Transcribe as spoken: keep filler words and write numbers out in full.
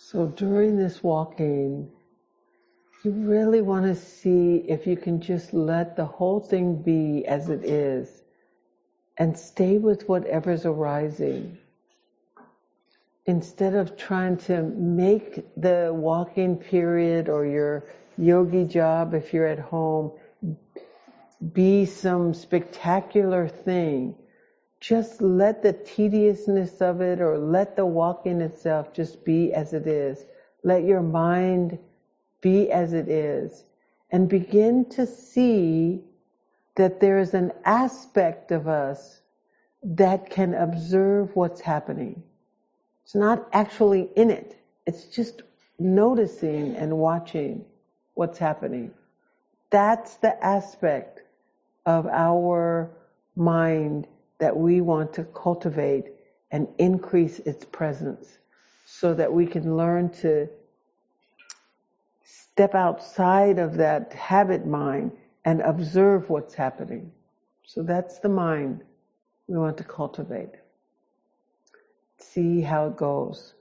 So during this walking, you really want to see if you can just let the whole thing be as it is and stay with whatever's arising. Instead of trying to make the walking period or your yogi job, if you're at home, be some spectacular thing, just let the tediousness of it or let the walking itself just be as it is. Let your mind be as it is, and begin to see that there is an aspect of us that can observe what's happening. It's not actually in it. It's just noticing and watching what's happening. That's the aspect of our mind that we want to cultivate and increase its presence so that we can learn to step outside of that habit mind and observe what's happening. So that's the mind we want to cultivate. See how it goes.